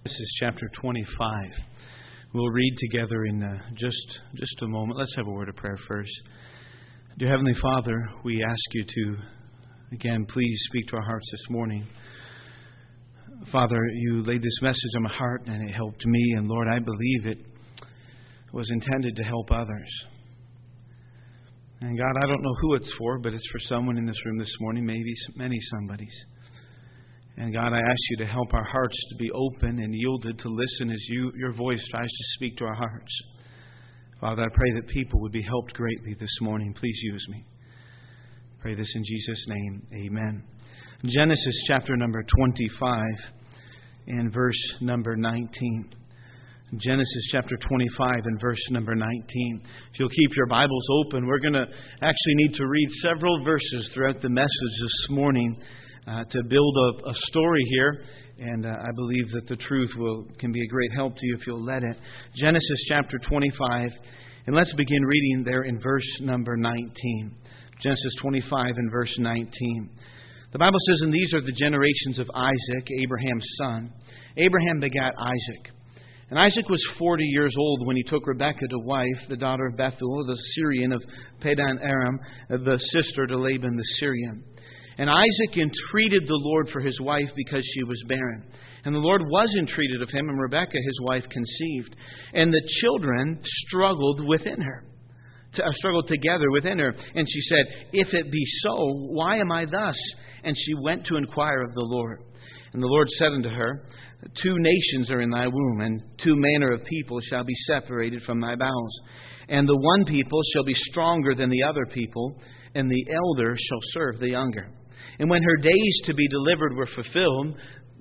Genesis chapter 25. We'll read together in just a moment. Let's have a word of prayer first. Dear Heavenly Father, we ask you to, again, please speak to our hearts this morning. Father, you laid this message on my heart and it helped me. And Lord, I believe it was intended to help others. And God, I don't know who it's for, but it's for someone in this room this morning, maybe many somebodies. And God, I ask you to help our hearts to be open and yielded to listen as your voice tries to speak to our hearts. Father, I pray that people would be helped greatly this morning. Please use me. Pray this in Jesus' name. Amen. Genesis chapter number 25 and verse number 19. Genesis chapter 25 and verse number 19. If you'll keep your Bibles open, we're going to actually need to read several verses throughout the message this morning to build a story here. And I believe that the truth can be a great help to you if you'll let it. Genesis chapter 25. And let's begin reading there in verse number 19. Genesis 25 and verse 19. The Bible says, "And these are the generations of Isaac, Abraham's son. Abraham begat Isaac. And Isaac was 40 years old when he took Rebekah to wife, the daughter of Bethuel, the Syrian of Padan Aram, the sister to Laban the Syrian. And Isaac entreated the Lord for his wife because she was barren. And the Lord was entreated of him, and Rebekah his wife conceived. And the children struggled within her. Struggled together within her. And she said, If it be so, why am I thus? And she went to inquire of the Lord. And the Lord said unto her, 2 nations are in thy womb, and 2 manner of people shall be separated from thy bowels. And the one people shall be stronger than the other people, and the elder shall serve the younger. And when her days to be delivered were fulfilled,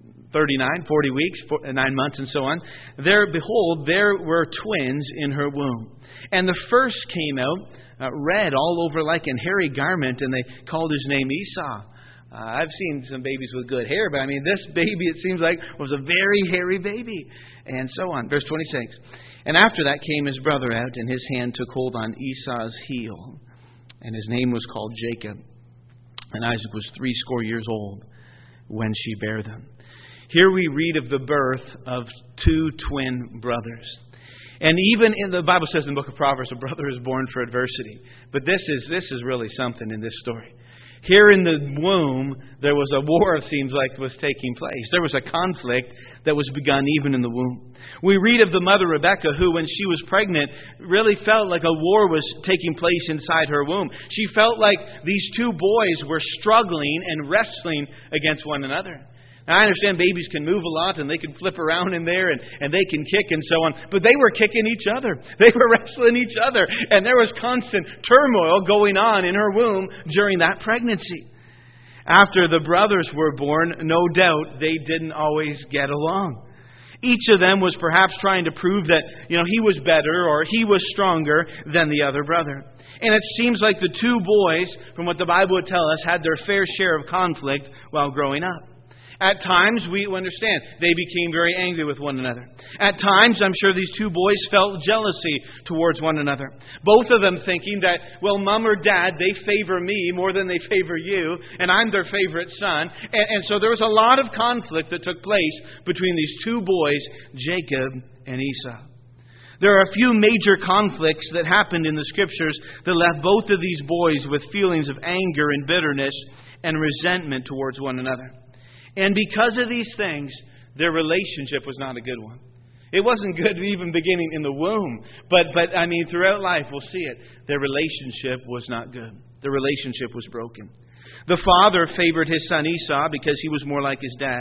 39, 40 weeks, 9 months, and so on, behold, there were twins in her womb. And the first came out red all over like an hairy garment, and they called his name Esau. I've seen some babies with good hair, but this baby, it seems like, was a very hairy baby. And so on. Verse 26. And after that came his brother out, and his hand took hold on Esau's heel. And his name was called Jacob. And Isaac was 80 years old when she bare them. Here we read of the birth of 2 twin brothers. And even in the Bible says in the book of Proverbs, a brother is born for adversity. But this is really something in this story. Here in the womb, there was a war, it seems like, was taking place. There was a conflict that was begun even in the womb. We read of the mother Rebekah, who, when she was pregnant, really felt like a war was taking place inside her womb. She felt like these 2 boys were struggling and wrestling against one another. Now, I understand babies can move a lot and they can flip around in there and they can kick and so on. But they were kicking each other. They were wrestling each other. And there was constant turmoil going on in her womb during that pregnancy. After the brothers were born, no doubt they didn't always get along. Each of them was perhaps trying to prove that, he was better or he was stronger than the other brother. And it seems like the 2 boys, from what the Bible would tell us, had their fair share of conflict while growing up. At times, we understand, they became very angry with one another. At times, I'm sure these 2 boys felt jealousy towards one another. Both of them thinking that, well, Mom or Dad, they favor me more than they favor you, and I'm their favorite son. And so there was a lot of conflict that took place between these 2 boys, Jacob and Esau. There are a few major conflicts that happened in the Scriptures that left both of these boys with feelings of anger and bitterness and resentment towards one another. And because of these things, their relationship was not a good one. It wasn't good even beginning in the womb. But throughout life, we'll see it. Their relationship was not good. The relationship was broken. The father favored his son Esau because he was more like his dad.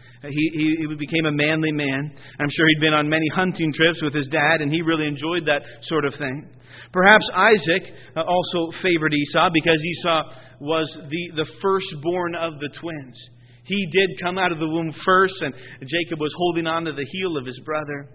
He became a manly man. I'm sure he'd been on many hunting trips with his dad, and he really enjoyed that sort of thing. Perhaps Isaac also favored Esau because Esau was the firstborn of the twins. He did come out of the womb first, and Jacob was holding on to the heel of his brother.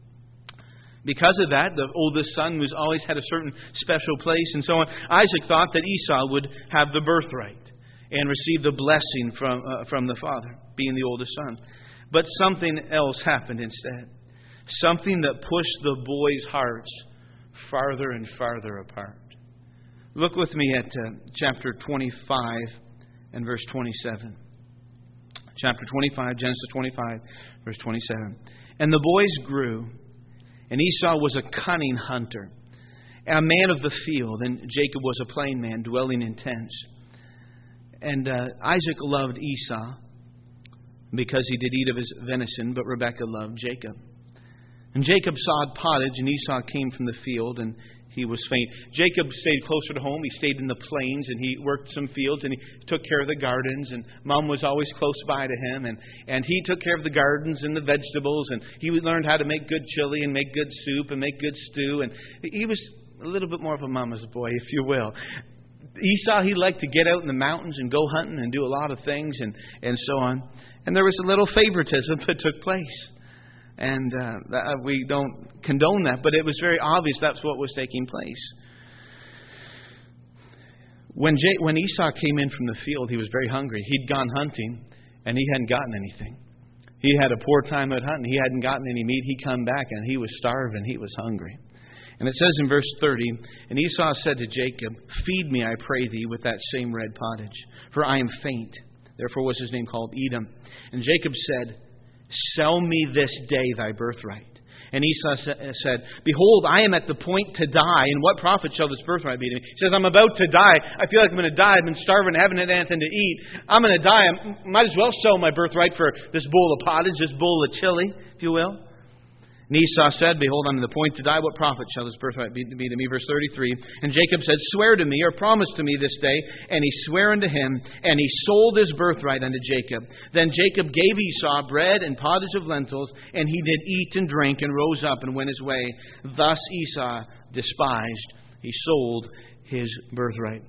Because of that, the oldest son was always had a certain special place and so on. Isaac thought that Esau would have the birthright and receive the blessing from the father, being the oldest son. But something else happened instead. Something that pushed the boys' hearts farther and farther apart. Look with me at chapter 25 and verse 27. Chapter 25, Genesis 25, verse 27. And the boys grew, and Esau was a cunning hunter, a man of the field, and Jacob was a plain man, dwelling in tents. And Isaac loved Esau because he did eat of his venison, but Rebekah loved Jacob. And Jacob sawed pottage, and Esau came from the field, and he was faint. Jacob stayed closer to home. He stayed in the plains, and he worked some fields, and he took care of the gardens, and Mom was always close by to him, and he took care of the gardens and the vegetables, and he learned how to make good chili and make good soup and make good stew, and he was a little bit more of a mama's boy, if you will. Esau, he liked to get out in the mountains and go hunting and do a lot of things and so on. And there was a little favoritism that took place. And we don't condone that, but it was very obvious that's what was taking place. When Esau came in from the field, he was very hungry. He'd gone hunting, and he hadn't gotten anything. He had a poor time out hunting. He hadn't gotten any meat. He come back, and he was starving. He was hungry. And it says in verse 30, and Esau said to Jacob, "Feed me, I pray thee, with that same red pottage, for I am faint." Therefore was his name called Edom. And Jacob said, "Sell me this day thy birthright." And Esau said, "Behold, I am at the point to die, and what profit shall this birthright be to me?" He says, "I'm about to die. I feel like I'm going to die. I've been starving, haven't had anything to eat. I'm going to die. I might as well sell my birthright for this bowl of pottage, this bowl of chili, if you will." And Esau said, "Behold, I'm at the point to die. What profit shall this birthright be to me?" Verse 33. And Jacob said, "Swear to me, or promise to me this day." And he sware unto him, and he sold his birthright unto Jacob. Then Jacob gave Esau bread and pottage of lentils, and he did eat and drink, and rose up and went his way. Thus Esau despised. He sold his birthright.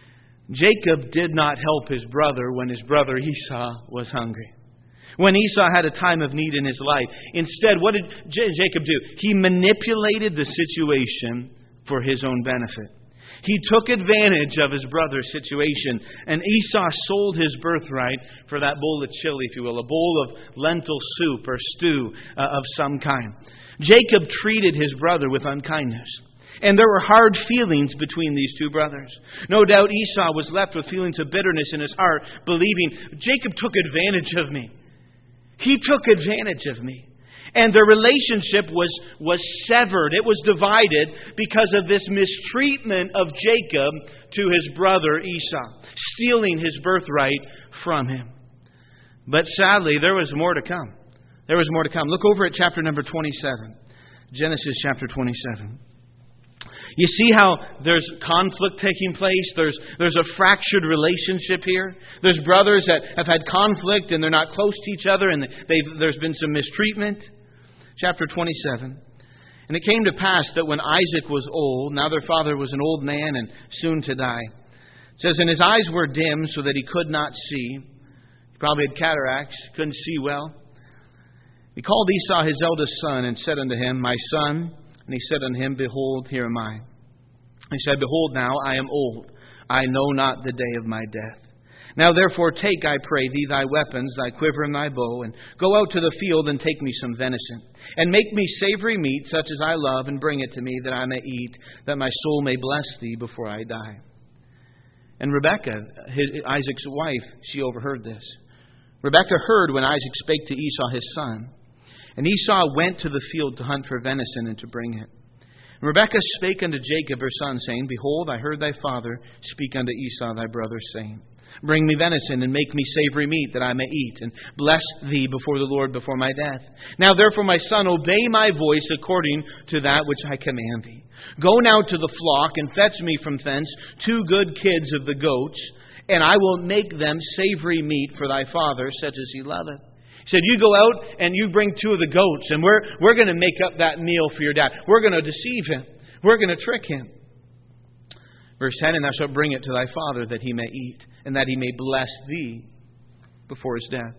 Jacob did not help his brother when his brother Esau was hungry. When Esau had a time of need in his life, instead, what did Jacob do? He manipulated the situation for his own benefit. He took advantage of his brother's situation, and Esau sold his birthright for that bowl of chili, if you will, a bowl of lentil soup or stew of some kind. Jacob treated his brother with unkindness. And there were hard feelings between these two brothers. No doubt Esau was left with feelings of bitterness in his heart, believing, Jacob took advantage of me. He took advantage of me. And their relationship was severed. It was divided because of this mistreatment of Jacob to his brother Esau, stealing his birthright from him. But sadly, there was more to come. There was more to come. Look over at chapter number 27. Genesis chapter 27. You see how there's conflict taking place? There's a fractured relationship here. There's brothers that have had conflict and they're not close to each other, and there's been some mistreatment. Chapter 27. And it came to pass that when Isaac was old, now their father was an old man and soon to die. It says, and his eyes were dim so that he could not see. He probably had cataracts, couldn't see well. He called Esau his eldest son and said unto him, My son. And he said unto him, Behold, here am I. He said, Behold, now I am old. I know not the day of my death. Now therefore take, I pray thee, thy weapons, thy quiver and thy bow, and go out to the field and take me some venison. And make me savory meat, such as I love, and bring it to me, that I may eat, that my soul may bless thee before I die. And Rebekah, Isaac's wife, she overheard this. Rebekah heard when Isaac spake to Esau his son. And Esau went to the field to hunt for venison and to bring it. And Rebekah spake unto Jacob her son, saying, Behold, I heard thy father speak unto Esau thy brother, saying, Bring me venison, and make me savory meat, that I may eat, and bless thee before the Lord before my death. Now therefore, my son, obey my voice according to that which I command thee. Go now to the flock, and fetch me from thence 2 good kids of the goats, and I will make them savory meat for thy father, such as he loveth. He said, you go out and you bring 2 of the goats, and we're going to make up that meal for your dad. We're going to deceive him. We're going to trick him. Verse 10, and thou shalt bring it to thy father, that he may eat, and that he may bless thee before his death.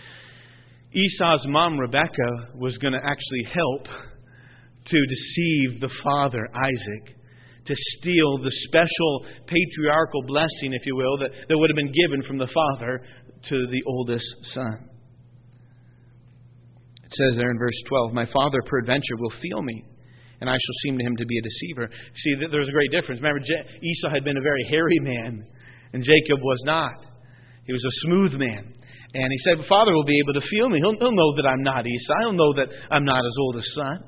Esau's mom, Rebekah, was going to actually help to deceive the father, Isaac, to steal the special patriarchal blessing, if you will, that would have been given from the father to the oldest son. It says there in verse 12, My father peradventure will feel me, and I shall seem to him to be a deceiver. See, there's a great difference. Remember, Esau had been a very hairy man, and Jacob was not. He was a smooth man. And he said, Father will be able to feel me. He'll know that I'm not Esau. He'll know that I'm not his oldest son.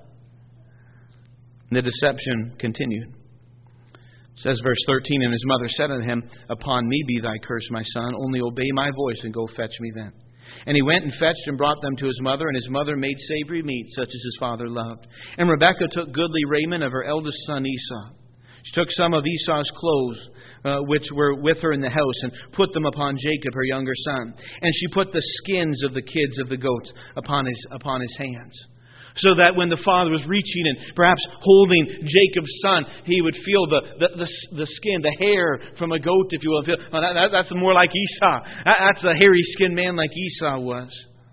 And the deception continued. It says, verse 13, and his mother said unto him, Upon me be thy curse, my son. Only obey my voice and go fetch me then. And he went and fetched and brought them to his mother, and his mother made savory meat, such as his father loved. And Rebekah took goodly raiment of her eldest son Esau. She took some of Esau's clothes, which were with her in the house, and put them upon Jacob, her younger son. And she put the skins of the kids of the goats upon his hands, so that when the father was reaching and perhaps holding Jacob's son, he would feel the skin, the hair from a goat, if you will. That's more like Esau. That's a hairy-skinned man like Esau was.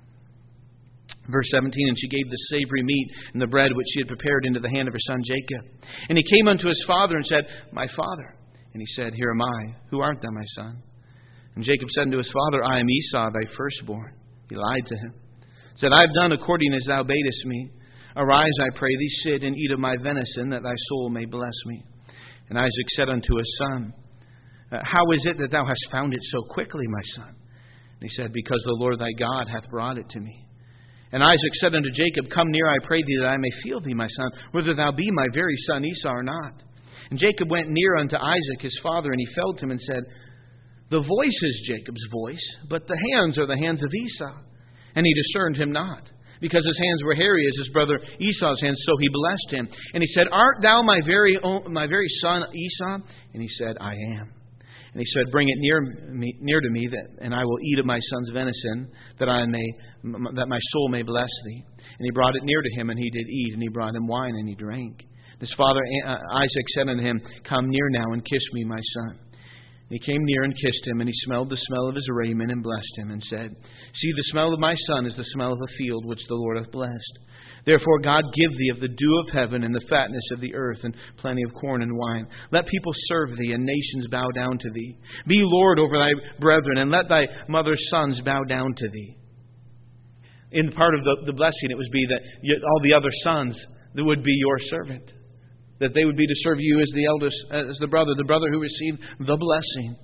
Verse 17, and she gave the savory meat and the bread which she had prepared into the hand of her son Jacob. And he came unto his father and said, My father. And he said, Here am I. Who art thou, my son? And Jacob said unto his father, I am Esau, thy firstborn. He lied to him. Said, I have done according as thou badest me. Arise, I pray thee, sit and eat of my venison, that thy soul may bless me. And Isaac said unto his son, How is it that thou hast found it so quickly, my son? And he said, Because the Lord thy God hath brought it to me. And Isaac said unto Jacob, Come near, I pray thee, that I may feel thee, my son, whether thou be my very son Esau or not. And Jacob went near unto Isaac his father, and he felt him and said, The voice is Jacob's voice, but the hands are the hands of Esau. And he discerned him not, because his hands were hairy as his brother Esau's hands, so he blessed him. And he said, Art thou my very son Esau? And he said, I am. And he said, Bring it near to me, and I will eat of my son's venison, that my soul may bless thee. And he brought it near to him, and he did eat, and he brought him wine, and he drank. His father Isaac said unto him, Come near now, and kiss me, my son. And he came near and kissed him, and he smelled the smell of his raiment, and blessed him, and said, See, the smell of my son is the smell of a field which the Lord hath blessed. Therefore God give thee of the dew of heaven, and the fatness of the earth, and plenty of corn and wine. Let people serve thee, and nations bow down to thee. Be Lord over thy brethren, and let thy mother's sons bow down to thee. In part of the blessing, it would be that all the other sons that would be your servant, that they would be to serve you as the eldest, as the brother who received the blessing.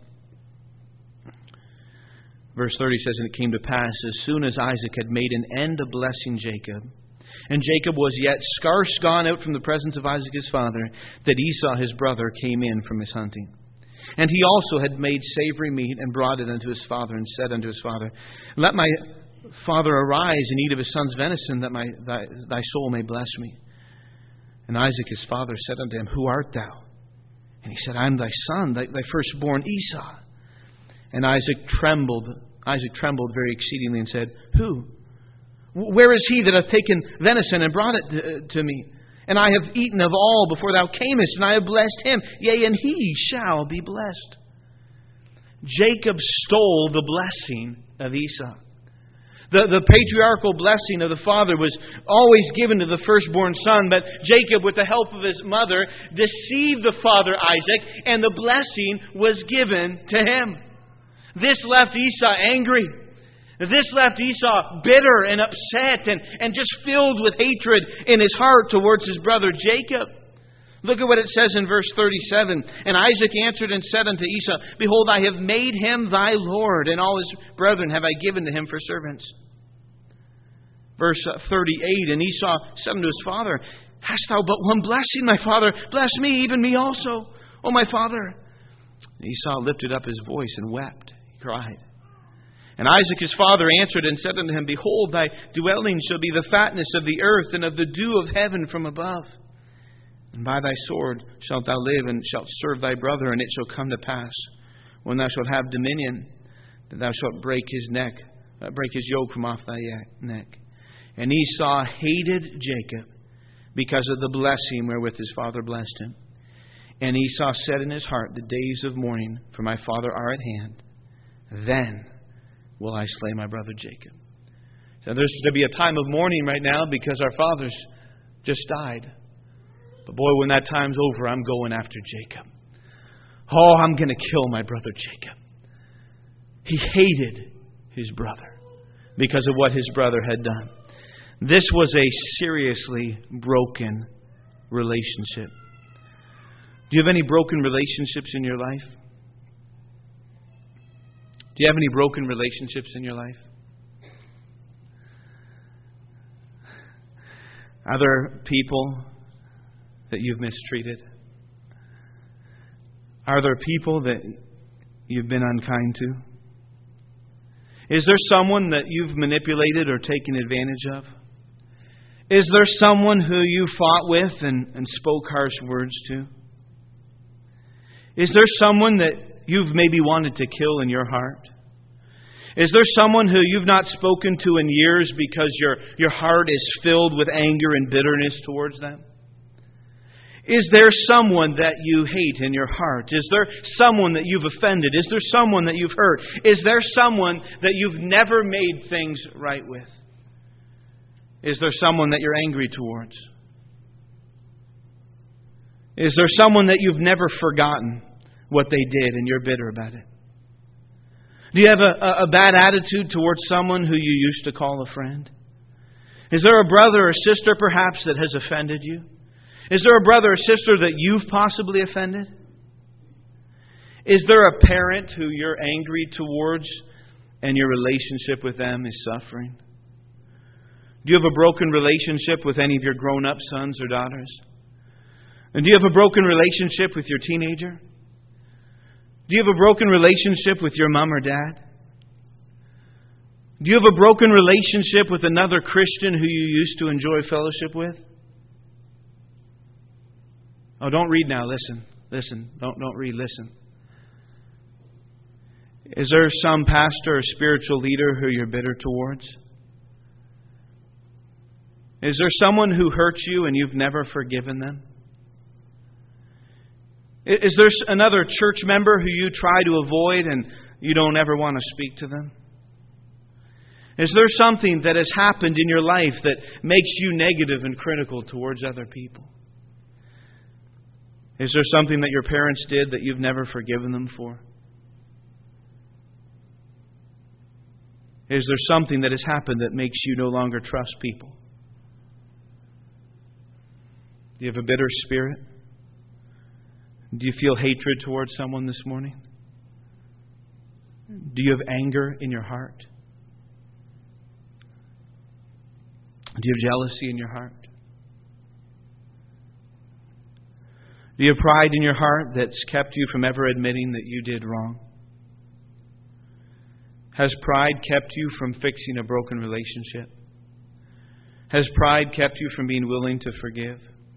Verse 30 says, And it came to pass, as soon as Isaac had made an end of blessing Jacob, and Jacob was yet scarce gone out from the presence of Isaac his father, that Esau his brother came in from his hunting. And he also had made savory meat, and brought it unto his father, and said unto his father, Let my father arise and eat of his son's venison, that thy soul may bless me. And Isaac his father said unto him, Who art thou? And he said, I am thy son, thy firstborn Esau. And Isaac trembled very exceedingly, and said, Who? Where is he that hath taken venison and brought it to me? And I have eaten of all before thou camest, and I have blessed him. Yea, and he shall be blessed. Jacob stole the blessing of Esau. The patriarchal blessing of the father was always given to the firstborn son, but Jacob, with the help of his mother, deceived the father Isaac, and the blessing was given to him. This left Esau angry. This left Esau bitter and upset and just filled with hatred in his heart towards his brother Jacob. Look at what it says in verse 37. And Isaac answered and said unto Esau, Behold, I have made him thy Lord, and all his brethren have I given to him for servants. Verse 38. And Esau said unto his father, Hast thou but one blessing, my father? Bless me, even me also, O my father. And Esau lifted up his voice and wept. He cried. And Isaac his father answered and said unto him, Behold, thy dwelling shall be the fatness of the earth, and of the dew of heaven from above. And by thy sword shalt thou live, and shalt serve thy brother. And it shall come to pass, when thou shalt have dominion, that thou shalt break his yoke from off thy neck. And Esau hated Jacob, because of the blessing wherewith his father blessed him. And Esau said in his heart, The days of mourning for my father are at hand. Then will I slay my brother Jacob. So there's going to be a time of mourning right now because our fathers just died. But boy, when that time's over, I'm going after Jacob. Oh, I'm going to kill my brother Jacob. He hated his brother because of what his brother had done. This was a seriously broken relationship. Do you have any broken relationships in your life? Do you have any broken relationships in your life? Are there people that you've mistreated? Are there people that you've been unkind to? Is there someone that you've manipulated or taken advantage of? Is there someone who you fought with and spoke harsh words to? Is there someone that you've maybe wanted to kill in your heart? Is there someone who you've not spoken to in years because your heart is filled with anger and bitterness towards them? Is there someone that you hate in your heart? Is there someone that you've offended? Is there someone that you've hurt? Is there someone that you've never made things right with? Is there someone that you're angry towards? Is there someone that you've never forgotten what they did and you're bitter about it? Do you have a bad attitude towards someone who you used to call a friend? Is there a brother or sister perhaps that has offended you? Is there a brother or sister that you've possibly offended? Is there a parent who you're angry towards and your relationship with them is suffering? Do you have a broken relationship with any of your grown-up sons or daughters? And do you have a broken relationship with your teenager? Do you have a broken relationship with your mom or dad? Do you have a broken relationship with another Christian who you used to enjoy fellowship with? Oh, don't read now. Listen. Listen. Don't read. Listen. Is there some pastor or spiritual leader who you're bitter towards? Is there someone who hurt you and you've never forgiven them? Is there another church member who you try to avoid and you don't ever want to speak to them? Is there something that has happened in your life that makes you negative and critical towards other people? Is there something that your parents did that you've never forgiven them for? Is there something that has happened that makes you no longer trust people? Do you have a bitter spirit? Do you feel hatred towards someone this morning? Do you have anger in your heart? Do you have jealousy in your heart? Do you have pride in your heart that's kept you from ever admitting that you did wrong? Has pride kept you from fixing a broken relationship? Has pride kept you from being willing to forgive?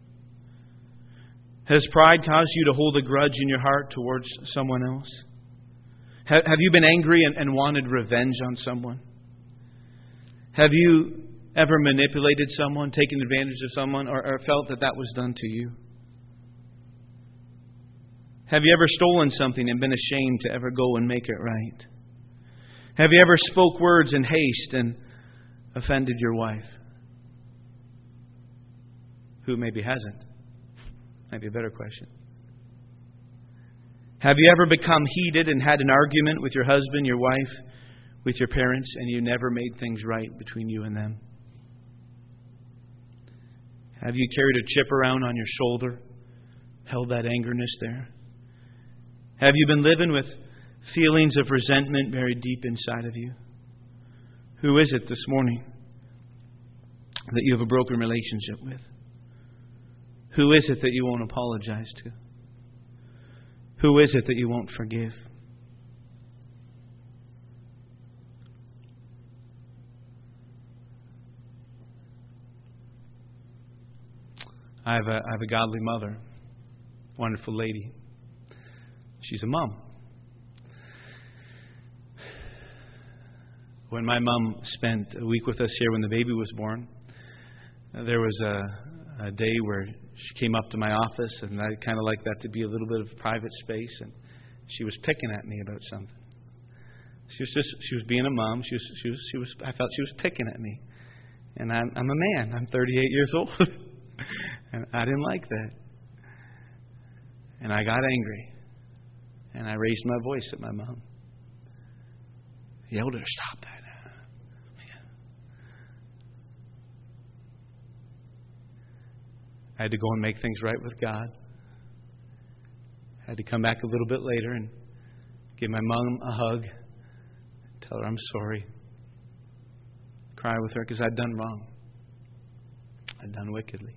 Has pride caused you to hold a grudge in your heart towards someone else? Have you been angry and wanted revenge on someone? Have you ever manipulated someone, taken advantage of someone, or felt that was done to you? Have you ever stolen something and been ashamed to ever go and make it right? Have you ever spoke words in haste and offended your wife? Who maybe hasn't? Might be a better question. Have you ever become heated and had an argument with your husband, your wife, with your parents, and you never made things right between you and them? Have you carried a chip around on your shoulder, held that angerness there? Have you been living with feelings of resentment buried deep inside of you? Who is it this morning that you have a broken relationship with? Who is it that you won't apologize to? Who is it that you won't forgive? I have a godly mother, wonderful lady. She's a mom. When my mom spent a week with us here when the baby was born, there was a day where she came up to my office, and I kind of like that to be a little bit of private space, and she was picking at me about something. She was being a mom. I felt she was picking at me, and I'm a man. I'm 38 years old, and I didn't like that, and I got angry, and I raised my voice at my mom. Yelled at her, "Stop that!" I had to go and make things right with God. I had to come back a little bit later and give my mom a hug, tell her I'm sorry, cry with her because I'd done wrong. had done wickedly.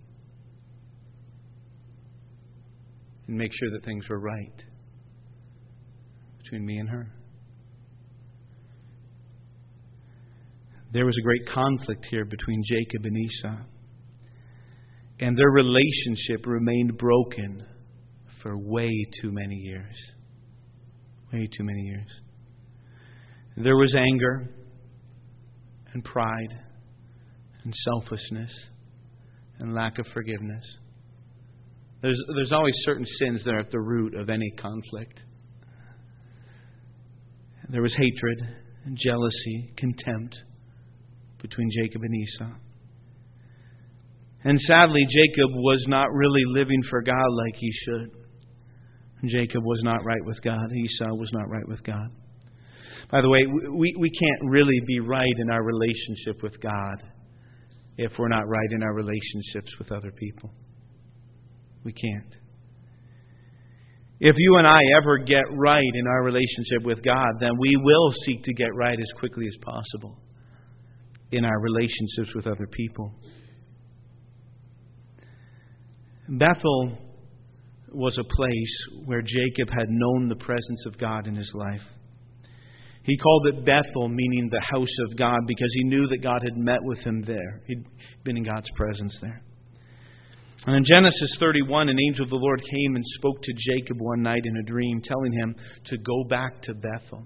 And make sure that things were right between me and her. There was a great conflict here between Jacob and Esau. And their relationship remained broken for way too many years. Way too many years. There was anger and pride and selflessness and lack of forgiveness. There's always certain sins that are at the root of any conflict. There was hatred and jealousy, contempt between Jacob and Esau. And sadly, Jacob was not really living for God like he should. Jacob was not right with God. Esau was not right with God. By the way, we can't really be right in our relationship with God if we're not right in our relationships with other people. We can't. If you and I ever get right in our relationship with God, then we will seek to get right as quickly as possible in our relationships with other people. Bethel was a place where Jacob had known the presence of God in his life. He called it Bethel, meaning the house of God, because he knew that God had met with him there. He'd been in God's presence there. And in Genesis 31, an angel of the Lord came and spoke to Jacob one night in a dream, telling him to go back to Bethel.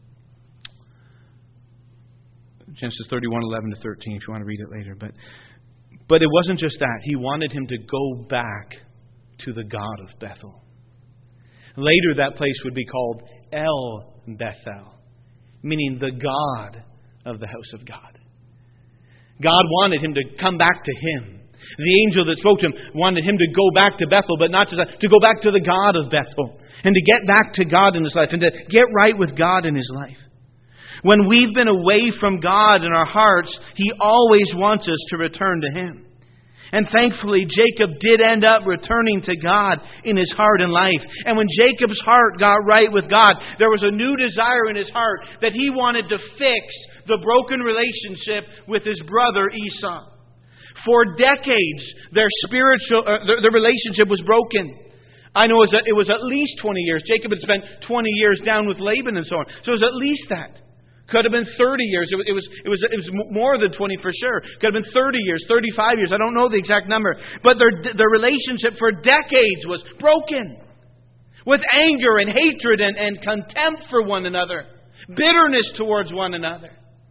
Genesis 31, 11 to 13, if you want to read it later. But it wasn't just that. He wanted him to go back to the God of Bethel. Later, that place would be called El Bethel, meaning the God of the house of God. God wanted him to come back to Him. The angel that spoke to him wanted him to go back to Bethel, but not just that, to go back to the God of Bethel, and to get back to God in his life, and to get right with God in his life. When we've been away from God in our hearts, He always wants us to return to Him. And thankfully, Jacob did end up returning to God in his heart and life. And when Jacob's heart got right with God, there was a new desire in his heart that he wanted to fix the broken relationship with his brother Esau. For decades, their relationship was broken. I know it was at least 20 years. Jacob had spent 20 years down with Laban and so on. So it was at least that. Could have been 30 years. It was more than 20 for sure. Could have been 30 years, 35 years. I don't know the exact number. But their relationship for decades was broken. With anger and hatred and contempt for one another. Bitterness towards one another.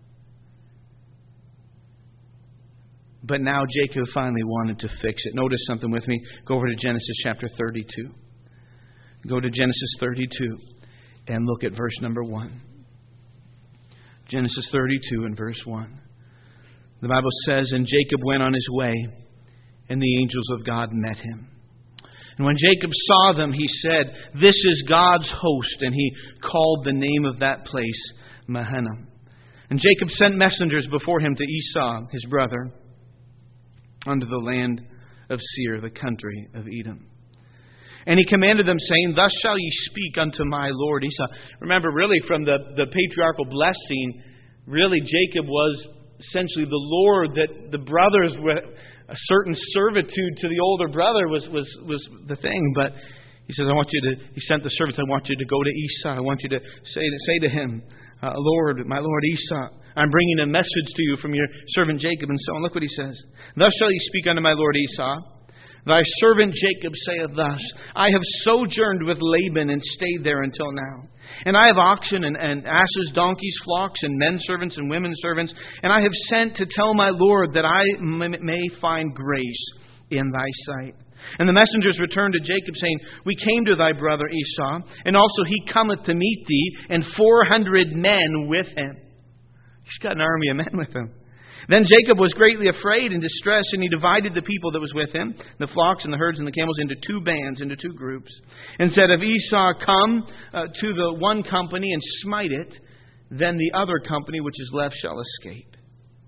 But now Jacob finally wanted to fix it. Notice something with me. Go over to Genesis chapter 32. Go to Genesis 32 and look at verse number 1. Genesis 32 and verse 1. The Bible says, "And Jacob went on his way, and the angels of God met him. And when Jacob saw them, he said, 'This is God's host.' And he called the name of that place Mahanaim. And Jacob sent messengers before him to Esau, his brother, unto the land of Seir, the country of Edom. And he commanded them, saying, 'Thus shall ye speak unto my lord Esau.'" Remember, really, from the patriarchal blessing, really Jacob was essentially the lord, that the brothers were a certain servitude to the older brother was the thing. But he says, he sent the servants, "I want you to go to Esau. I want you to say to him, Lord, my lord Esau, I'm bringing a message to you from your servant Jacob," and so on. Look what he says. "Thus shall ye speak unto my lord Esau. Thy servant Jacob saith thus, I have sojourned with Laban and stayed there until now. And I have oxen and asses, donkeys, flocks, and men servants and women servants. And I have sent to tell my Lord that I may find grace in thy sight. And the messengers returned to Jacob, saying, We came to thy brother Esau, and also he cometh to meet thee, and 400 men with him." He's got an army of men with him. "Then Jacob was greatly afraid and distressed, and he divided the people that was with him, the flocks and the herds and the camels, into two bands, into two groups, and said, If Esau come to the one company and smite it, then the other company which is left shall escape."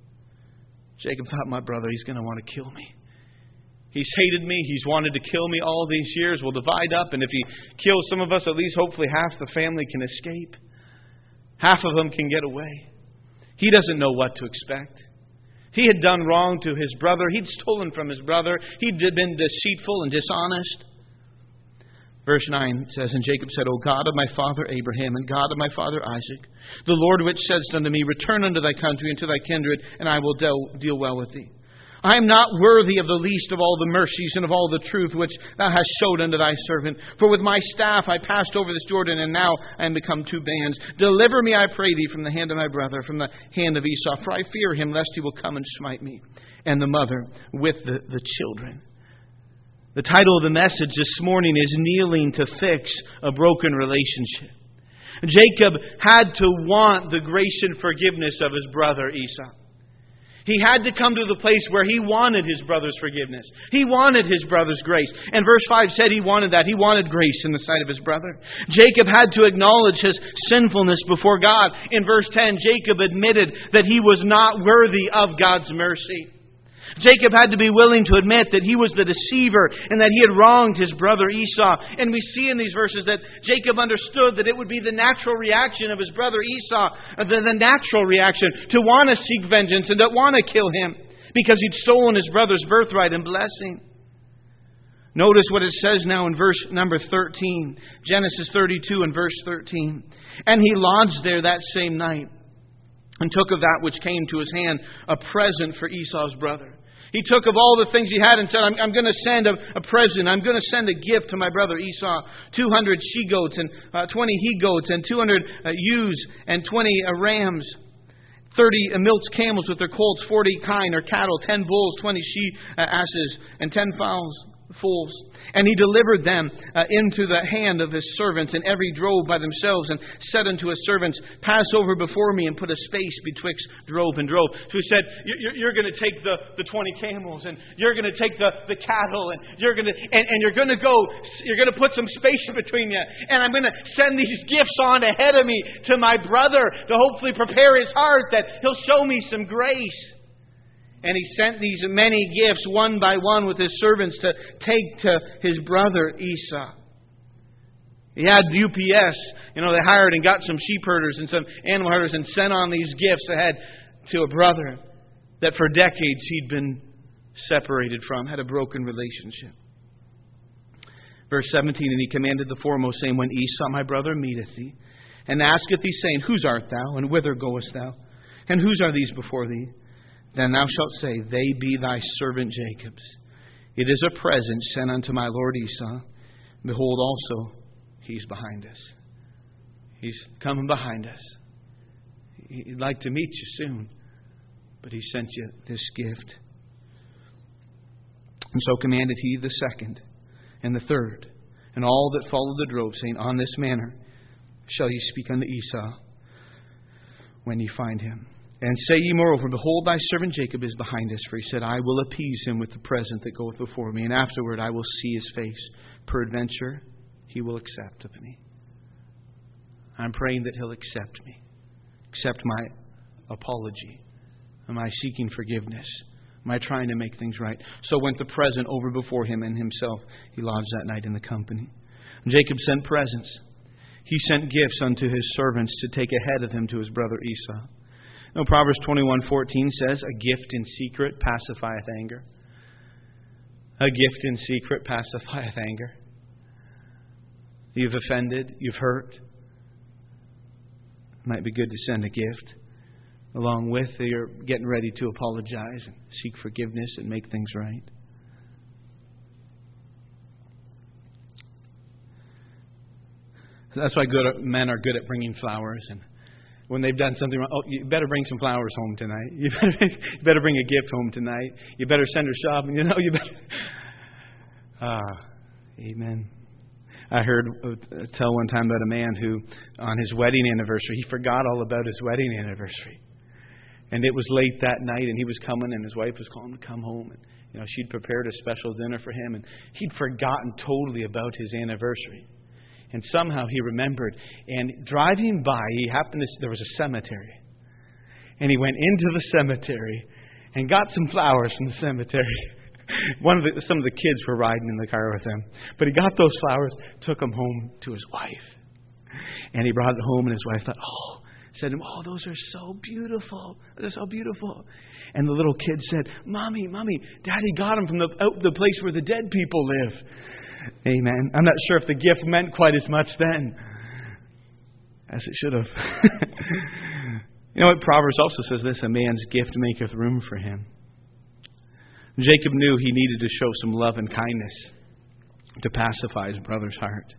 Jacob thought, my brother, he's going to want to kill me. He's hated me. He's wanted to kill me all these years. We'll divide up, and if he kills some of us, at least hopefully half the family can escape. Half of them can get away. He doesn't know what to expect. He had done wrong to his brother. He'd stolen from his brother. He'd been deceitful and dishonest. Verse 9 says, And Jacob said, O God of my father Abraham, and God of my father Isaac, the Lord which saidst unto me, Return unto thy country and to thy kindred, and I will deal well with thee. I am not worthy of the least of all the mercies and of all the truth which thou hast showed unto thy servant. For with my staff I passed over this Jordan, and now I am become two bands. Deliver me, I pray thee, from the hand of my brother, from the hand of Esau, for I fear him, lest he will come and smite me, and the mother with the children. The title of the message this morning is Kneeling to Fix a Broken Relationship. Jacob had to want the grace and forgiveness of his brother Esau. He had to come to the place where he wanted his brother's forgiveness. He wanted his brother's grace. And verse 5 said he wanted that. He wanted grace in the sight of his brother. Jacob had to acknowledge his sinfulness before God. In verse 10, Jacob admitted that he was not worthy of God's mercy. Jacob had to be willing to admit that he was the deceiver and that he had wronged his brother Esau. And we see in these verses that Jacob understood that it would be the natural reaction of his brother Esau, the natural reaction to want to seek vengeance and to want to kill him because he'd stolen his brother's birthright and blessing. Notice what it says now in verse number 13. Genesis 32 and verse 13. And he lodged there that same night and took of that which came to his hand a present for Esau's brother. He took of all the things he had and said, I'm going to send a present. I'm going to send a gift to my brother Esau. 200 she-goats and 20 he-goats and 200 ewes and 20 rams. 30 milked camels with their colts, 40 kine or cattle, 10 bulls, 20 she-asses, and 10 foals. And he delivered them into the hand of his servants, and every drove by themselves, and said unto his servants, Pass over before me, and put a space betwixt drove and drove. So he said, you're going to take the 20 camels, and you're going to take the cattle, and you're going to go, you're going to put some space between you, and I'm going to send these gifts on ahead of me to my brother to hopefully prepare his heart that he'll show me some grace. And he sent these many gifts one by one with his servants to take to his brother Esau. He had UPS. They hired and got some sheep herders and some animal herders and sent on these gifts ahead to a brother that for decades he'd been separated from, had a broken relationship. Verse 17, And he commanded the foremost, saying, When Esau my brother meeteth thee, and asketh thee, saying, Whose art thou, and whither goest thou? And whose are these before thee? Then thou shalt say, They be thy servant Jacob's. It is a present sent unto my lord Esau. Behold also, he's behind us. He's coming behind us. He'd like to meet you soon, but he sent you this gift. And so commanded he the second and the third, and all that followed the drove, saying, On this manner shall ye speak unto Esau when ye find him. And say ye moreover, Behold, thy servant Jacob is behind us. For he said, I will appease him with the present that goeth before me, and afterward I will see his face. Peradventure he will accept of me. I'm praying that he'll accept me. Accept my apology. My seeking forgiveness. My trying to make things right. So went the present over before him, and himself he lodged that night in the company. And Jacob sent presents. He sent gifts unto his servants to take ahead of him to his brother Esau. Proverbs 21:14 says, A gift in secret pacifieth anger. A gift in secret pacifieth anger. You've offended, you've hurt. It might be good to send a gift along with you're getting ready to apologize and seek forgiveness and make things right. That's why men are good at bringing flowers, and when they've done something wrong, you better bring some flowers home tonight. You better bring a gift home tonight. You better send her shopping. You better. Amen. I heard tell one time about a man who, on his wedding anniversary, he forgot all about his wedding anniversary. And it was late that night, and he was coming, and his wife was calling him to come home. And she'd prepared a special dinner for him, and he'd forgotten totally about his anniversary. And somehow he remembered. And driving by, there was a cemetery. And he went into the cemetery and got some flowers from the cemetery. Some of the kids were riding in the car with him. But he got those flowers, took them home to his wife. And he brought it home, and his wife thought, said to him, "Oh, those are so beautiful. They're so beautiful." And the little kid said, Mommy, Daddy got them from the place where the dead people live. Amen. I'm not sure if the gift meant quite as much then as it should have. You know what? Proverbs also says this: a man's gift maketh room for him. Jacob knew he needed to show some love and kindness to pacify his brother's heart.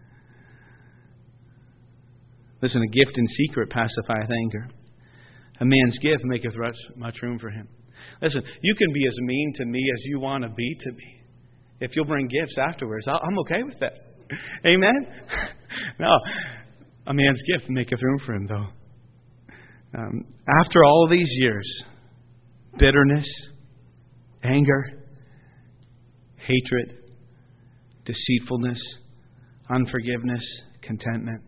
Listen, a gift in secret pacifieth anger. A man's gift maketh much room for him. Listen, you can be as mean to me as you want to be to me. If you'll bring gifts afterwards, I'm okay with that. Amen? No, a man's gift maketh room for him, though. After all of these years, bitterness, anger, hatred, deceitfulness, unforgiveness, contentment,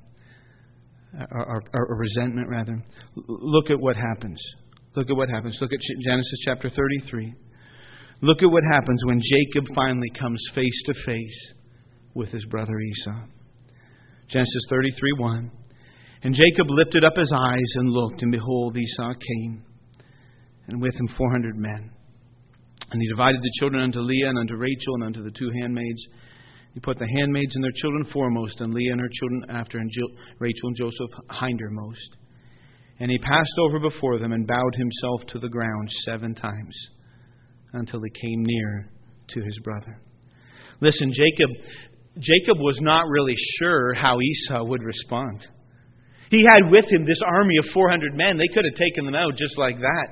or resentment, rather. Look at what happens. Look at what happens. Look at Genesis chapter 33. Look at what happens when Jacob finally comes face to face with his brother Esau. Genesis 33:1. And Jacob lifted up his eyes and looked, and behold, Esau came, and with him 400 men. And he divided the children unto Leah and unto Rachel and unto the two handmaids. He put the handmaids and their children foremost, and Leah and her children after, and Rachel and Joseph hindermost. And he passed over before them and bowed himself to the ground 7 times until he came near to his brother. Listen, Jacob was not really sure how Esau would respond. He had with him this army of 400 men. They could have taken them out just like that.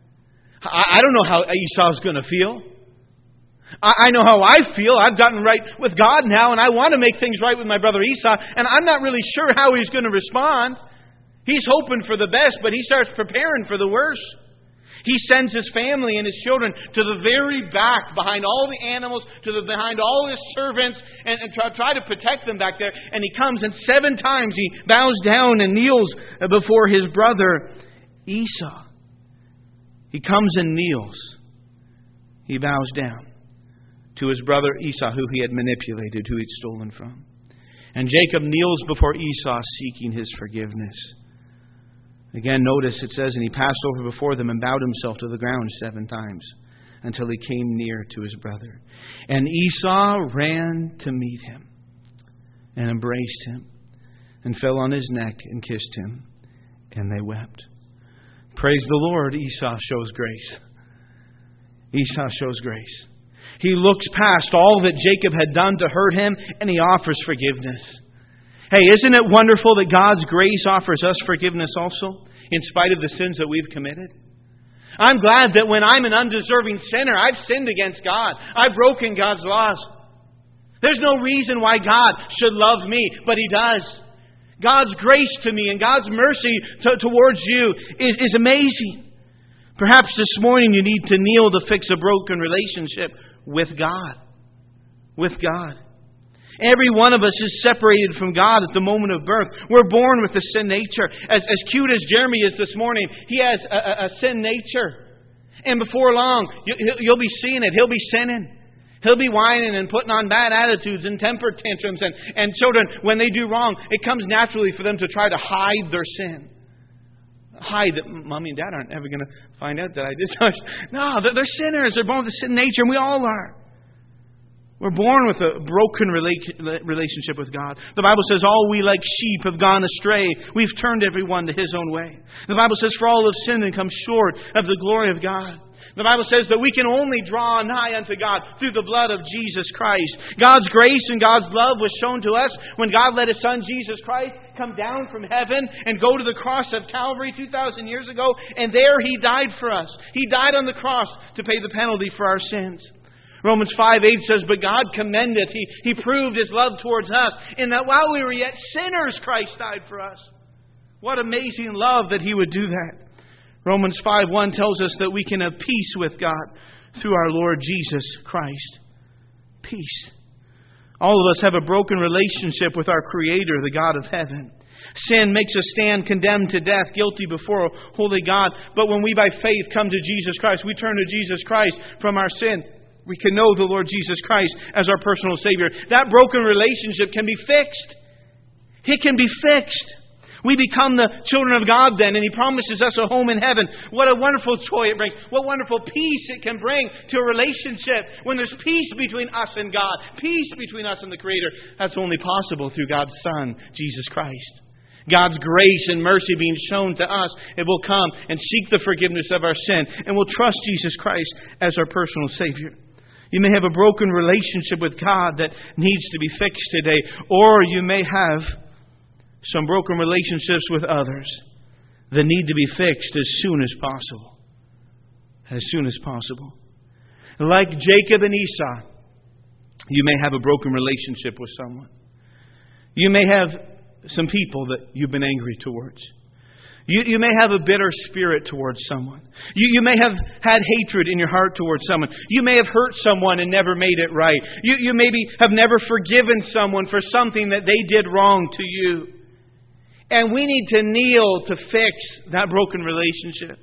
I don't know how Esau's going to feel. I know how I feel. I've gotten right with God now, and I want to make things right with my brother Esau, and I'm not really sure how he's going to respond. He's hoping for the best, but he starts preparing for the worst. He sends his family and his children to the very back, behind all the animals, behind all his servants, and try to protect them back there. And he comes, and 7 times he bows down and kneels before his brother Esau. He comes and kneels. He bows down to his brother Esau, who he had manipulated, who he'd stolen from. And Jacob kneels before Esau, seeking his forgiveness. Again, notice it says, and he passed over before them and bowed himself to the ground 7 times until he came near to his brother. And Esau ran to meet him and embraced him and fell on his neck and kissed him, and they wept. Praise the Lord, Esau shows grace. Esau shows grace. He looks past all that Jacob had done to hurt him, and he offers forgiveness. Hey, isn't it wonderful that God's grace offers us forgiveness also, in spite of the sins that we've committed? I'm glad that when I'm an undeserving sinner, I've sinned against God. I've broken God's laws. There's no reason why God should love me, but He does. God's grace to me and God's mercy towards you is amazing. Perhaps this morning you need to kneel to fix a broken relationship with God. With God. Every one of us is separated from God at the moment of birth. We're born with a sin nature. As cute as Jeremy is this morning, he has a sin nature. And before long, you'll be seeing it. He'll be sinning. He'll be whining and putting on bad attitudes and temper tantrums. And children, when they do wrong, it comes naturally for them to try to hide their sin. Hide that Mommy and Dad aren't ever going to find out that I did such. No, they're sinners. They're born with a sin nature, and we all are. We're born with a broken relationship with God. The Bible says, all we like sheep have gone astray. We've turned everyone to his own way. The Bible says, for all have sinned and come short of the glory of God. The Bible says that we can only draw nigh unto God through the blood of Jesus Christ. God's grace and God's love was shown to us when God let His Son, Jesus Christ, come down from heaven and go to the cross of Calvary 2,000 years ago. And there He died for us. He died on the cross to pay the penalty for our sins. Romans 5:8 says, but God commendeth, He proved His love towards us, in that while we were yet sinners, Christ died for us. What amazing love that He would do that. Romans 5:1 tells us that we can have peace with God through our Lord Jesus Christ. Peace. All of us have a broken relationship with our Creator, the God of heaven. Sin makes us stand condemned to death, guilty before a holy God. But when we by faith come to Jesus Christ, we turn to Jesus Christ from our sin. We can know the Lord Jesus Christ as our personal Savior. That broken relationship can be fixed. It can be fixed. We become the children of God then, and He promises us a home in heaven. What a wonderful joy it brings. What wonderful peace it can bring to a relationship when there's peace between us and God. Peace between us and the Creator. That's only possible through God's Son, Jesus Christ. God's grace and mercy being shown to us, it will come and seek the forgiveness of our sin, and will trust Jesus Christ as our personal Savior. You may have a broken relationship with God that needs to be fixed today, or you may have some broken relationships with others that need to be fixed as soon as possible. As soon as possible. Like Jacob and Esau, you may have a broken relationship with someone. You may have some people that you've been angry towards. You may have a bitter spirit towards someone. You may have had hatred in your heart towards someone. You may have hurt someone and never made it right. You maybe have never forgiven someone for something that they did wrong to you. And we need to kneel to fix that broken relationship.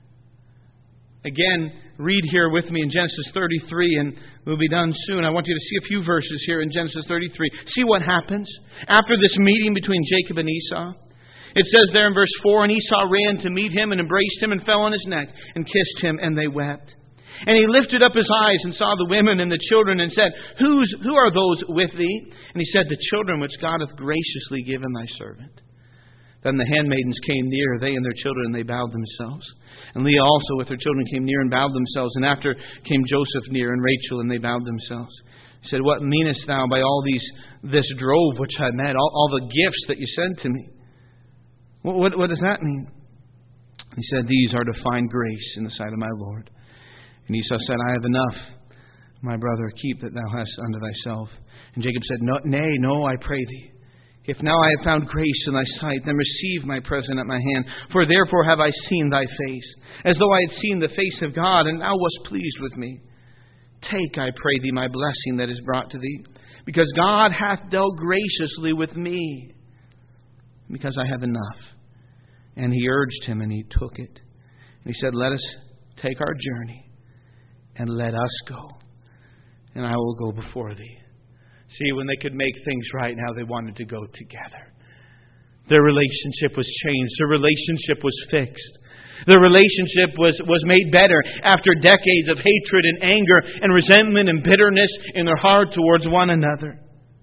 Again, read here with me in Genesis 33, and we'll be done soon. I want you to see a few verses here in Genesis 33. See what happens after this meeting between Jacob and Esau. It says there in verse 4, and Esau ran to meet him and embraced him and fell on his neck and kissed him, and they wept. And he lifted up his eyes and saw the women and the children and said, Who are those with thee? And he said, The children which God hath graciously given thy servant. Then the handmaidens came near, they and their children, and they bowed themselves. And Leah also with her children came near and bowed themselves. And after came Joseph near and Rachel, and they bowed themselves. He said, What meanest thou by all this drove which I met, all the gifts that you sent to me? What does that mean? He said, These are to find grace in the sight of my Lord. And Esau said, I have enough, my brother, keep that thou hast unto thyself. And Jacob said, Nay, no, I pray thee. If now I have found grace in thy sight, then receive my present at my hand. For therefore have I seen thy face, as though I had seen the face of God, and thou wast pleased with me. Take, I pray thee, my blessing that is brought to thee, because God hath dealt graciously with me, because I have enough. And he urged him, and he took it. And he said, Let us take our journey, and let us go, and I will go before thee. See, when they could make things right, now they wanted to go together. Their relationship was changed. Their relationship was fixed. Their relationship was made better after decades of hatred and anger and resentment and bitterness in their heart towards one another.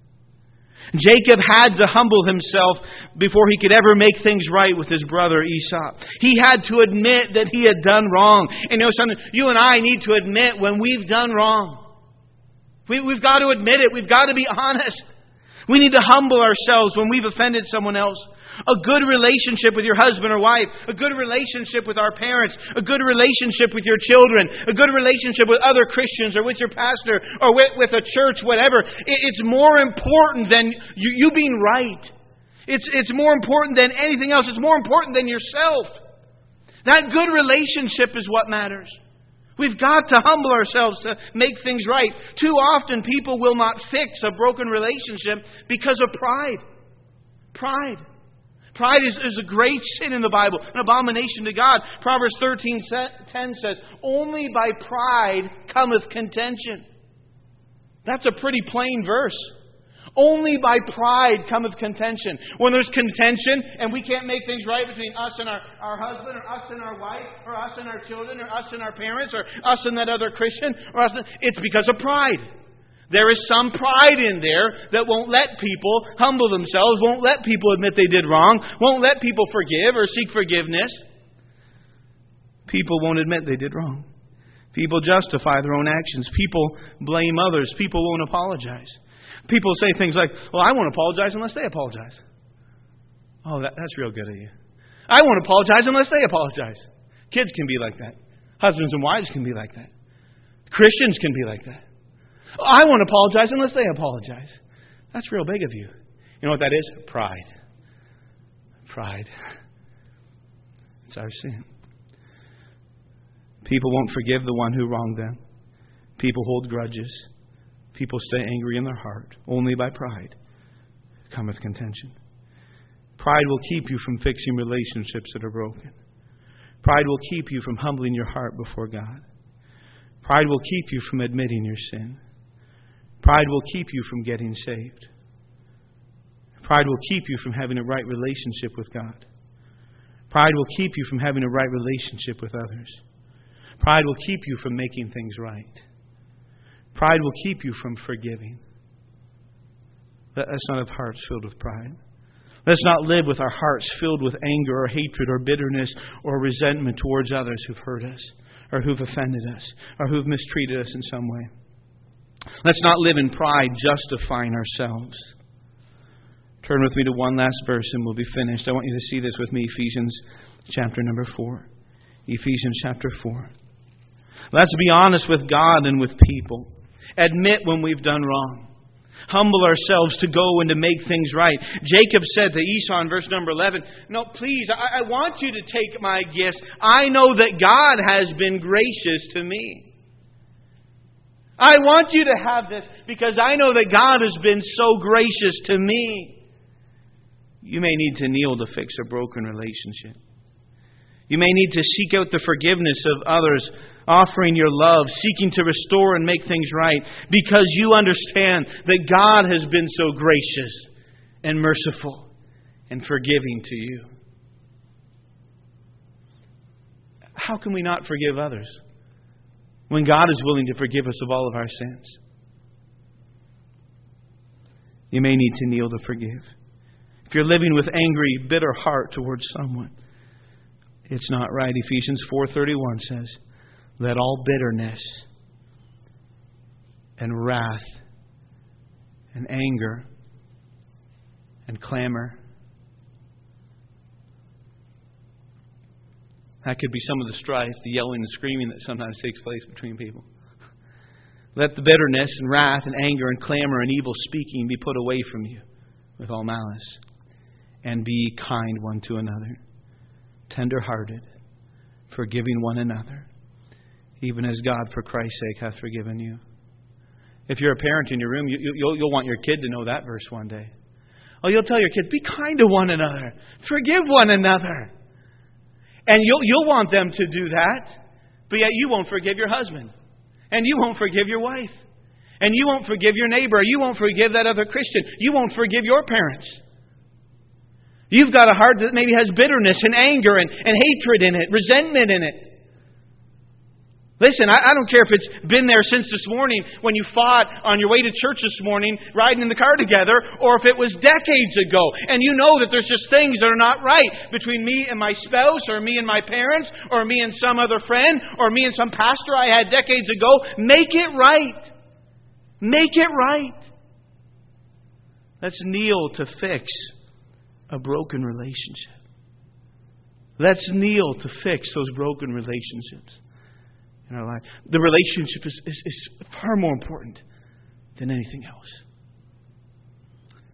Jacob had to humble himself before he could ever make things right with his brother Esau. He had to admit that he had done wrong. And you and I need to admit when we've done wrong. We've got to admit it. We've got to be honest. We need to humble ourselves when we've offended someone else. A good relationship with your husband or wife. A good relationship with our parents. A good relationship with your children. A good relationship with other Christians or with your pastor or with a church, whatever. It's more important than you being right. It's more important than anything else. It's more important than yourself. That good relationship is what matters. We've got to humble ourselves to make things right. Too often people will not fix a broken relationship because of pride. Pride. Pride is a great sin in the Bible, an abomination to God. Proverbs 13:10 says, Only by pride cometh contention. That's a pretty plain verse. Only by pride cometh contention. When there's contention and we can't make things right between us and our husband, or us and our wife, or us and our children, or us and our parents, or us and that other Christian, it's because of pride. There is some pride in there that won't let people humble themselves, won't let people admit they did wrong, won't let people forgive or seek forgiveness. People won't admit they did wrong. People justify their own actions. People blame others. People won't apologize. People say things like, well, I won't apologize unless they apologize. Oh, that's real good of you. I won't apologize unless they apologize. Kids can be like that. Husbands and wives can be like that. Christians can be like that. Oh, I won't apologize unless they apologize. That's real big of you. You know what that is? Pride. Pride. It's our sin. People won't forgive the one who wronged them. People hold grudges. People stay angry in their heart. Only by pride cometh contention. Pride will keep you from fixing relationships that are broken. Pride will keep you from humbling your heart before God. Pride will keep you from admitting your sin. Pride will keep you from getting saved. Pride will keep you from having a right relationship with God. Pride will keep you from having a right relationship with others. Pride will keep you from making things right. Pride will keep you from forgiving. Let's not have hearts filled with pride. Let's not live with our hearts filled with anger or hatred or bitterness or resentment towards others who've hurt us or who've offended us or who've mistreated us in some way. Let's not live in pride justifying ourselves. Turn with me to one last verse and we'll be finished. I want you to see this with me, Ephesians chapter number 4. Ephesians chapter 4. Let's be honest with God and with people. Admit when we've done wrong. Humble ourselves to go and to make things right. Jacob said to Esau in verse number 11, "No, please, I want you to take my gifts. I know that God has been gracious to me. I want you to have this because I know that God has been so gracious to me." You may need to kneel to fix a broken relationship. You may need to seek out the forgiveness of others, offering your love, seeking to restore and make things right, because you understand that God has been so gracious and merciful and forgiving to you. How can we not forgive others when God is willing to forgive us of all of our sins? You may need to kneel to forgive. If you're living with angry, bitter heart towards someone, it's not right. Ephesians 4:31 says, "Let all bitterness and wrath and anger and clamor." That could be some of the strife, the yelling and screaming that sometimes takes place between people. Let the bitterness and wrath and anger and clamor and evil speaking be put away from you with all malice. And be kind one to another, tender-hearted, forgiving one another, even as God, for Christ's sake, hath forgiven you. If you're a parent in your room, you'll want your kid to know that verse one day. Oh, you'll tell your kid, be kind to one another, forgive one another. And you'll want them to do that, but yet you won't forgive your husband. And you won't forgive your wife. And you won't forgive your neighbor. You won't forgive that other Christian. You won't forgive your parents. You've got a heart that maybe has bitterness and anger and hatred in it, resentment in it. Listen, I don't care if it's been there since this morning when you fought on your way to church this morning, riding in the car together, or if it was decades ago. And you know that there's just things that are not right between me and my spouse, or me and my parents, or me and some other friend, or me and some pastor I had decades ago. Make it right. Make it right. Let's kneel to fix a broken relationship. Let's kneel to fix those broken relationships in our life. The relationship is far more important than anything else.